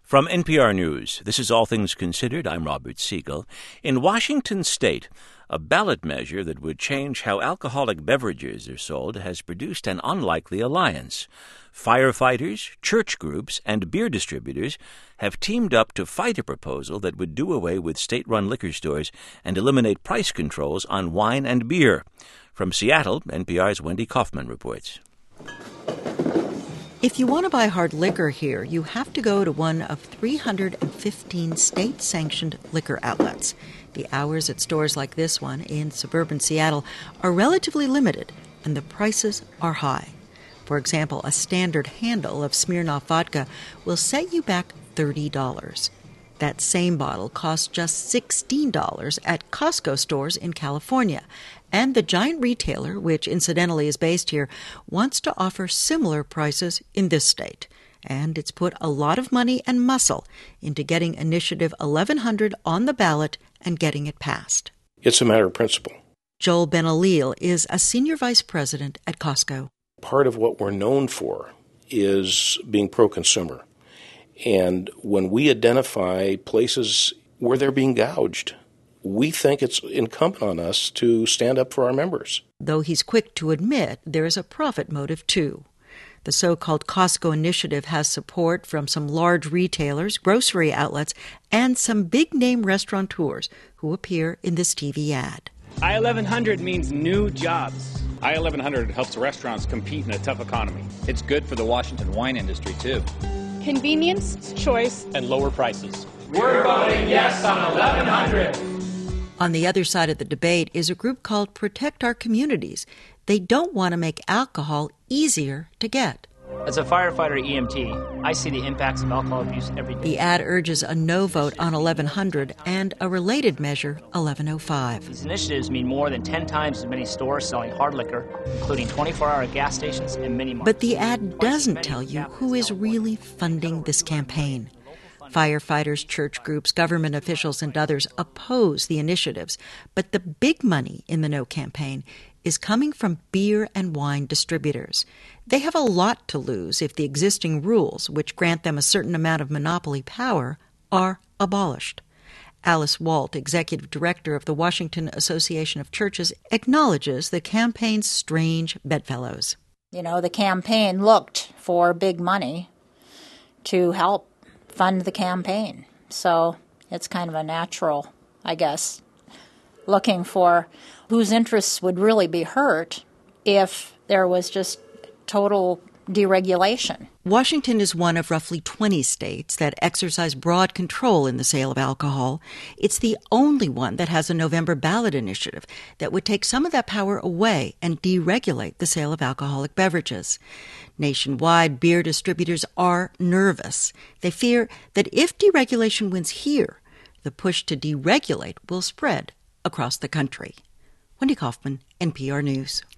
From NPR News, this is All Things Considered. I'm Robert Siegel. In Washington state, a ballot measure that would change how alcoholic beverages are sold has produced an unlikely alliance. Firefighters, church groups, and beer distributors have teamed up to fight a proposal that would do away with state-run liquor stores and eliminate price controls on wine and beer. From Seattle, NPR's Wendy Kaufman reports. If you want to buy hard liquor here, you have to go to one of 315 state-sanctioned liquor outlets. The hours at stores like this one in suburban Seattle are relatively limited, and the prices are high. For example, a standard handle of Smirnoff vodka will set you back $30. That same bottle costs just $16 at Costco stores in California. And the giant retailer, which incidentally is based here, wants to offer similar prices in this state. And it's put a lot of money and muscle into getting Initiative 1100 on the ballot and getting it passed. It's a matter of principle. Joel Ben-Alil is a senior vice president at Costco. Part of what we're known for is being pro-consumer. And when we identify places where they're being gouged, we think it's incumbent on us to stand up for our members. Though he's quick to admit there is a profit motive, too. The so-called Costco initiative has support from some large retailers, grocery outlets, and some big-name restaurateurs who appear in this TV ad. I-1100 means new jobs. I-1100 helps restaurants compete in a tough economy. It's good for the Washington wine industry, too. Convenience, choice, and lower prices. We're voting yes on 1100. On the other side of the debate is a group called Protect Our Communities. They don't want to make alcohol easier to get. As a firefighter EMT, I see the impacts of alcohol abuse every day. The ad urges a no vote on 1100 and a related measure, 1105. These initiatives mean more than 10 times as many stores selling hard liquor, including 24-hour gas stations and mini-marts. But the ad doesn't tell you who is really funding this campaign. Firefighters, church groups, government officials, and others oppose the initiatives. But the big money in the No campaign is coming from beer and wine distributors. They have a lot to lose if the existing rules, which grant them a certain amount of monopoly power, are abolished. Alice Walt, executive director of the Washington Association of Churches, acknowledges the campaign's strange bedfellows. You know, the campaign looked for big money to help fund the campaign. So it's kind of a natural, I guess, looking for whose interests would really be hurt if there was just total deregulation. Washington is one of roughly 20 states that exercise broad control in the sale of alcohol. It's the only one that has a November ballot initiative that would take some of that power away and deregulate the sale of alcoholic beverages. Nationwide, beer distributors are nervous. They fear that if deregulation wins here, the push to deregulate will spread across the country. Wendy Kaufman, NPR News.